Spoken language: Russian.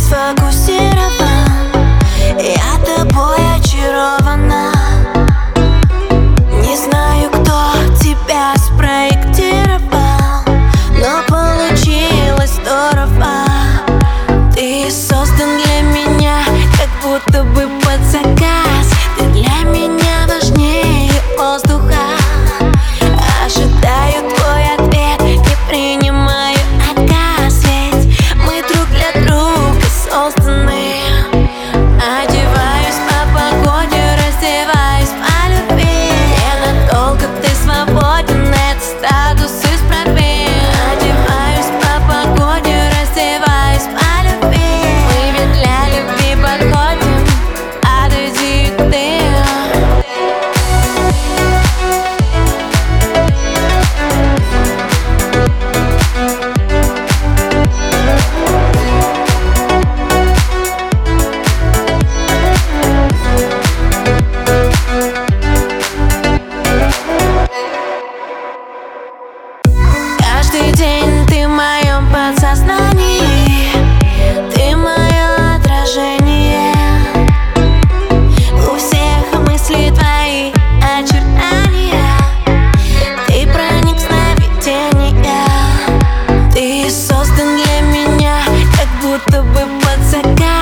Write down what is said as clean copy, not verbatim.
сфокусирован, я тобой очарована. Не знаю, кто тебя спроектировал, но получилось здорово. Ты создан для меня, как будто бы под заказ. Ты для меня важнее воздуха. Ожидаю твой ответ, не принимаю отказ, ведь мы друг для друга созданы. Одеваюсь по погоде, раздеваюсь по любви. Ненадолго ты свободен, это статус исправим. Одеваюсь по погоде, раздеваюсь по любви. Мы ведь для любви подходим, отойди ты. Каждый день ты в моем подсознании, ты мое отражение. У всех мысли твои очертания, ты проник в сновидения. Ты создан для меня, как будто бы под заказ.